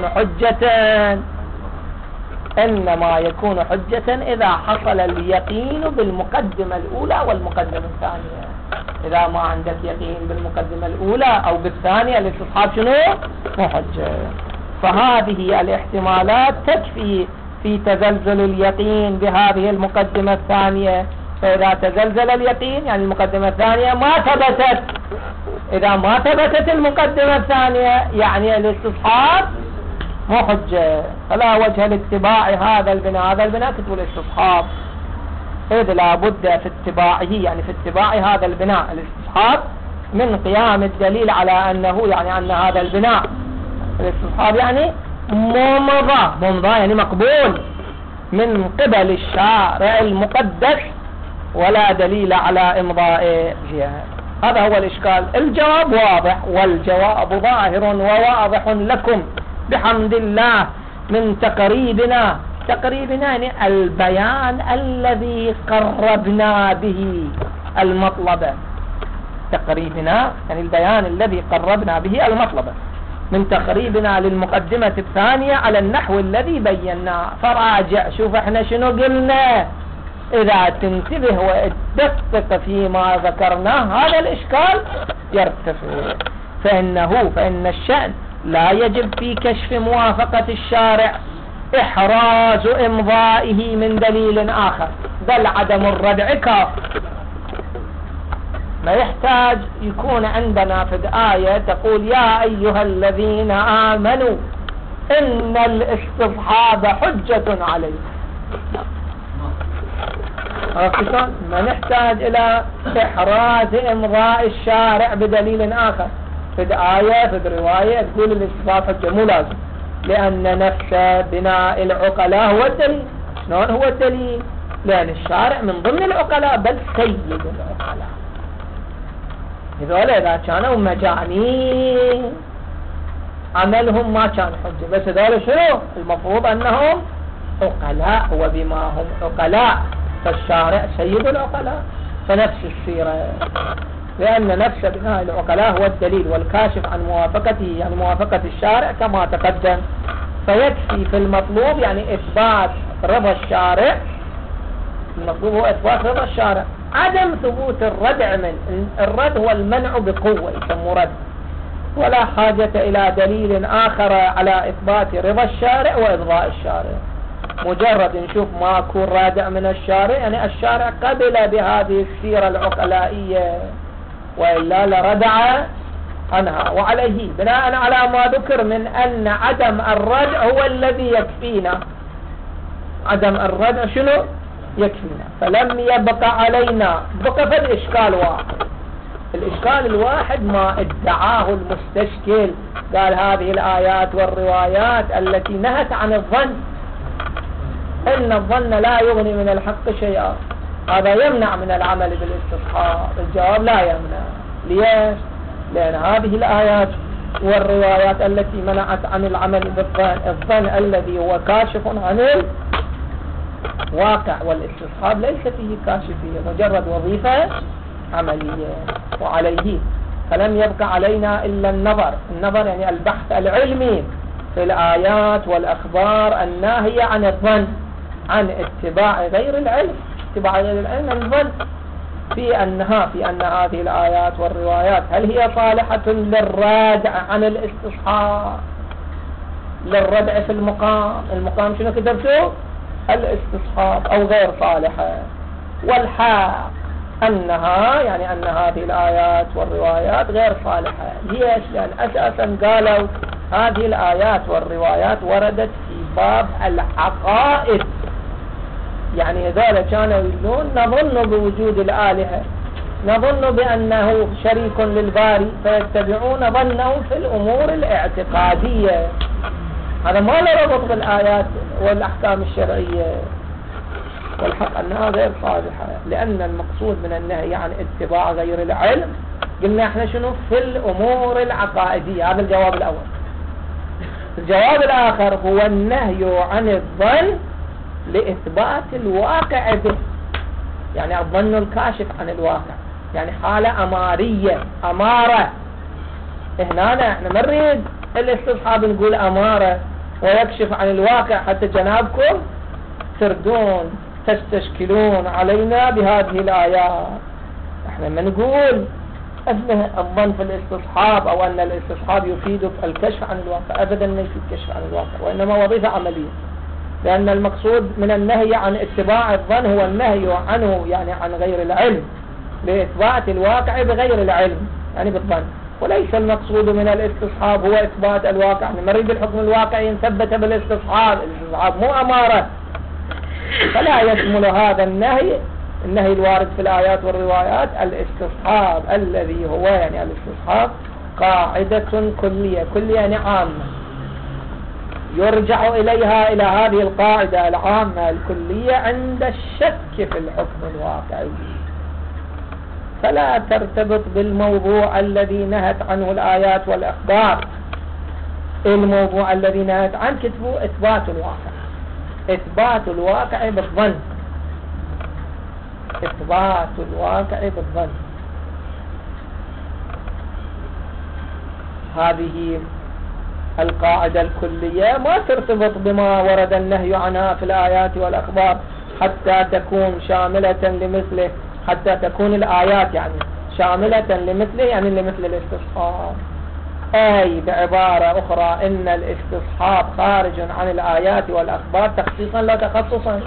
يكون حجة اذا حصل اليقين بالمقدمة الاولى والمقدمة الثانية. اذا ما عندك يقين بالمقدمة الاولى او بالثانية الاستصحاب شنو؟ مو حجة. فهذه الاحتمالات تكفي في تزلزل اليقين بهذه المقدمة الثانية. فإذا تزلزل اليقين يعني المقدمة الثانية ما ثبتت. إذا ما ثبتت المقدمة الثانية يعني الاستصحاب مو حجة، فلا وجه لاتباع هذا البناء. هذا البناء كتب الاستصحاب، إذ لا بد في اتباعه، يعني في اتباع هذا البناء الاستصحاب من قيام الدليل على أنه يعني أن هذا البناء الاستصحاب يعني ممضى يعني مقبول من قبل الشارع المقدس ولا دليل على إمضاء جهة. هذا هو الإشكال. الجواب واضح، والجواب ظاهر وواضح لكم بحمد الله من تقريبنا يعني البيان الذي قربنا به المطلب. تقريبنا يعني البيان الذي قربنا به المطلب من تقريبنا للمقدمة الثانية على النحو الذي بيناه. فراجع شوف احنا شنو قلنا. إذا تنتبه وتدقق فيما ذكرناه هذا الإشكال يرتفع. فإن الشأن لا يجب في كشف موافقة الشارع إحراز إمضائه من دليل آخر، بل عدم الردع كاف. ما يحتاج يكون عندنا في الآية تقول يا أيها الذين آمنوا إن الاستصحاب حجة عليكم. ما نحتاج إلى إحراز إمضاء الشارع بدليل آخر. في الآية في الرواية تقول الاستصحاب حجة، مو لازم، لأن نفس بناء العقلاء هو الدليل. شلون هو الدليل؟ لأن الشارع من ضمن العقلاء بل سيد العقلاء. هذول إذا كانوا مجانين عملهم ما كان حجة، بس هذول شنو؟ المفروض أنهم عقلاء، وبما هم عقلاء فالشارع سيد العقلاء. فنفس السيرة، لأن نفس بناء العقلاء هو الدليل والكاشف عن موافقته يعني موافقة الشارع كما تقدم. فيكفي في المطلوب يعني إثبات رضا الشارع. المطلوب هو إثبات رضا الشارع، عدم ثبوت الردع. من الرد هو المنع بقوة يسمى رد، ولا حاجة إلى دليل آخر على إثبات رضا الشارع وإرضاء الشارع. مجرد نشوف ماكو رادع من الشارع يعني الشارع قبل بهذه السيرة العقلائية، وإلا لردع عنها. وعليه بناء على ما ذكر من أن عدم الردع هو الذي يكفينا. عدم الردع شنو؟ يكفينا. فلم يبقى علينا بقى في الإشكال واحد. الإشكال الواحد ما ادعاه المستشكل، قال هذه الآيات والروايات التي نهت عن الظن، إن الظن لا يغني من الحق شيئا، هذا يمنع من العمل بالاستصحاب. الجواب لا يمنع. ليش؟ لأن هذه الآيات والروايات التي منعت عن العمل بالظن، الظن الذي هو كاشف عن الواقع، والاستصحاب ليس فيه كاشفية، مجرد وظيفة عملية. وعليه فلم يبقى علينا إلا النظر يعني البحث العلمي في الآيات والأخبار الناهية عن الظن، عن اتباع غير العلم. اتباع غير العلم الظن في أن هذه الآيات والروايات هل هي صالحة للردع عن الاستصحاب، للردع في المقام شنو كتبتوا؟ الاستصحاب، أو غير صالحة. والحق أنها يعني أن هذه الآيات والروايات غير صالحة. ليش؟ لأن أساسا قالوا هذه الآيات والروايات وردت في باب العقائد، يعني هذول كانوا يقولون نظن بوجود الآلهة، نظن بأنه شريك للباري، فيتبعون ظنهم في الأمور الاعتقادية. هذا ما له ربط بالآيات والأحكام الشرعية. والحق أنها غير صالحة، لأن المقصود من النهي عن اتباع غير العلم قلنا احنا شنو؟ في الأمور العقائدية. هذا الجواب الأول. الجواب الآخر هو النهي عن الظن لإثبات الواقع به. يعني الظن الكاشف عن الواقع، يعني حالة أمارية، أمارة. هنا احنا ما نريد الاستصحاب نقول أمارة ويكشف عن الواقع حتى جنابكم تردون تستشكلون علينا بهذه الآيات. احنا ما نقول أن الظن في الاستصحاب أو أن الاستصحاب يفيد الكشف عن الواقع، أبدا ما يفيد الكشف عن الواقع، وإنما وظيفة عملية. لأن المقصود من النهي عن اتباع الظن هو النهي عنه يعني عن غير العلم، لإثبات الواقع بغير العلم يعني بالظن، وليس المقصود من الاستصحاب هو إثبات الواقع. نريد الحكم الواقعي يثبت بالاستصحاب، الاستصحاب مو أمارة، فلا يشمل هذا النهي الوارد في الآيات والروايات الاستصحاب الذي هو يعني الاستصحاب قاعدة كلية يعني عامة يرجع إليها إلى هذه القاعدة العامة الكلية عند الشك في الحكم الواقعي، فلا ترتبط بالموضوع الذي نهت عنه الآيات والأخبار. الموضوع الذي نهت عنه كتبه إثبات الواقع، إثبات الواقع بالظن، إثبات الواقع بالظن. هذه القاعدة الكلية ما ترتبط بما ورد النهي عنها في الآيات والأخبار حتى تكون شاملة لمثله، حتى تكون الآيات يعني شاملة لمثله يعني لمثل الاستصحاب. أي بعبارة أخرى إن الاستصحاب خارج عن الآيات والأخبار تخصيصا لا تخصصا.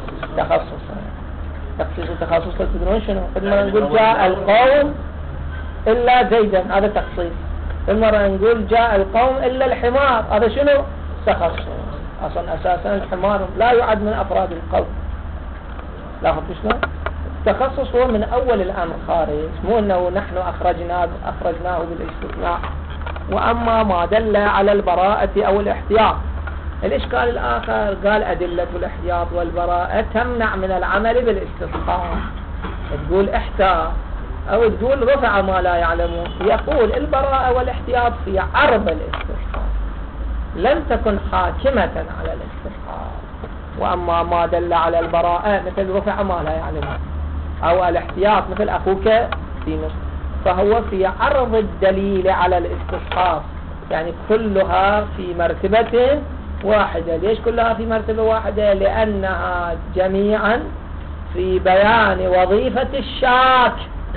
تخصص تدرون شنو؟ لما نقول جاء القوم إلا زيدا هذا تخصيص، لما نقول جاء القوم إلا الحمار هذا شنو؟ تخصص. أصلا أساسا الحمار لا يعد من أفراد القوم. لاحظت شلون؟ التخصص هو من أول الأمر خارج، مو أنه نحن أخرجناه بالاستثناء. وأما ما دل على البراءة أو الاحتياط، الإشكال الآخر قال أدلة الاحتياط والبراءة تمنع من العمل بالاستصحاب، تقول احتاط أو تقول رفع ما لا يعلمون. يقول البراءة والاحتياط في عرض الاستصحاب لم تكن حاكمة على الاستصحاب، وأما ما دل على البراءة مثل رفع ما لا يعلمون أو الاحتياط مثل أخوك في نصف، فهو في عرض الدليل على الاستصحاب، يعني كلها في مرتبة واحدة. ليش كلها في مرتبة واحدة؟ لأنها جميعا في بيان وظيفة الشاك،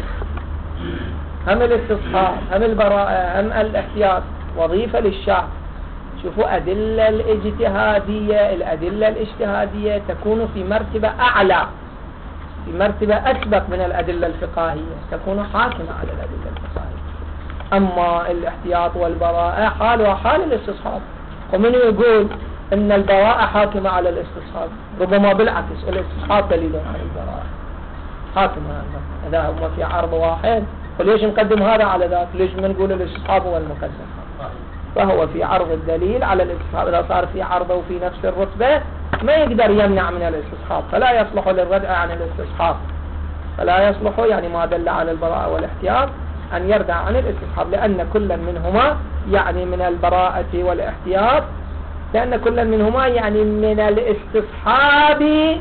هم الاستصحاب هم البراءة هم الاحتياط وظيفة للشاك. شوفوا أدلة الاجتهادية، الأدلة الاجتهادية تكون في مرتبة أعلى، في مرتبة أسبق من الأدلة الفقهية، تكون حاكمة على الأدلة الفقهية. أما الاحتياط والبراءة حالها حال الاستصحاب، ومن يقول إن البراءة حاكمة على الاستصحاب؟ ربما بالعكس الاستصحاب دليل على البراءة حاكمة على، إذا هم في عرض واحد فليش نقدم هذا على ذاك؟ ليش ما نقول الاستصحاب هو المقدم؟ فهو في عرض الدليل على الاستصحاب، إذا صار في عرضه وفي نفس الرتبة ما يقدر يمنع من الاستصحاب، فلا يصلح للردع عن الاستصحاب، فلا يصلح يعني ما دل على البراءة والاحتياط أن يردع عن الاستصحاب، لأن كل منهما يعني من البراءة والاحتياط، لأن كل منهما يعني من الاستصحاب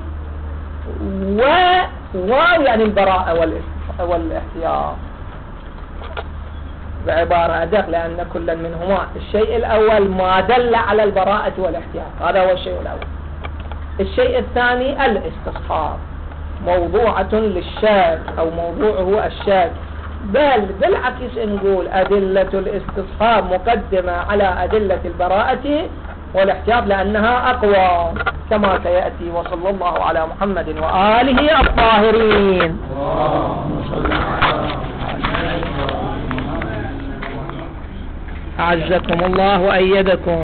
يعني البراءة والاحتياط بعبارة أدق، لأن كل منهما الشيء الأول ما دل على البراءة والاحتياط، هذا هو الشيء الأول. الشيء الثاني الاستصحاب موضوعة للشاك أو موضوعه الشاك، بل بالعكس نقول أدلة الاستصحاب مقدمة على أدلة البراءة والاحتياط لأنها أقوى كما سيأتي. وصلى الله على محمد وآله الطاهرين. أعزكم الله وأيدكم.